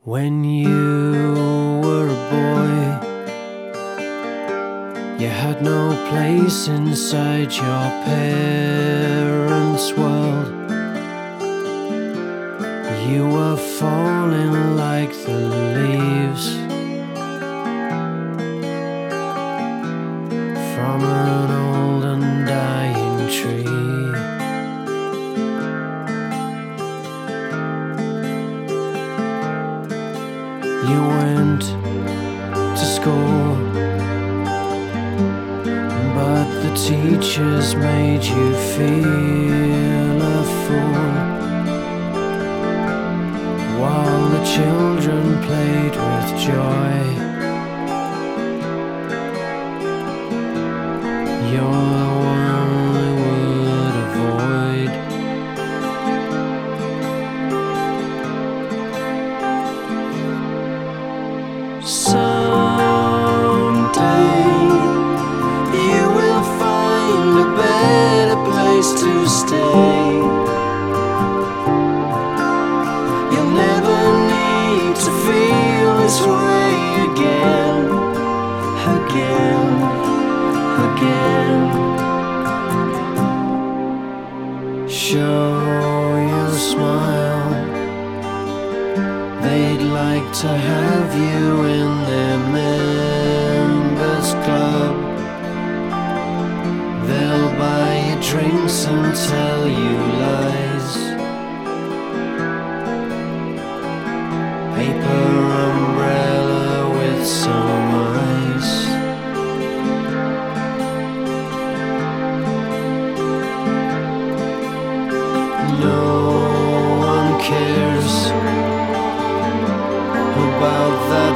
When you were a boy, you had no place inside your parents' world. You were falling like the leaves from an old and dying tree. You went to school, but the teachers made you feel a fool, while the children played with joy. You're the one I would avoid. Someday you will find a better place to stay. You'll never need to feel this way again, again, again. Show your smile. They'd like to have you in their members club. They'll buy you drinks and tell you lies. Paper umbrella with some ice. No one cares about that.